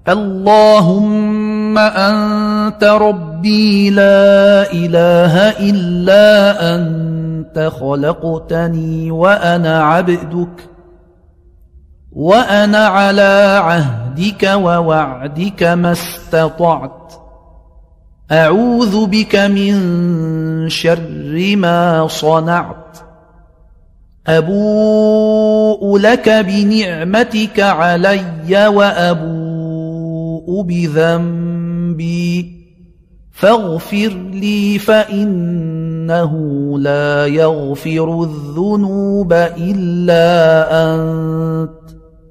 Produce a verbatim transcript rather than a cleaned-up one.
اللهم أنت ربي لا إله إلا أنت خلقتني وأنا عبدك وأنا على عهدك ووعدك ما استطعت أعوذ بك من شر ما صنعت أبوء لك بنعمتك علي وأبوء بذنبي فاغفر لي فإنه لا يغفر الذنوب إلا أنت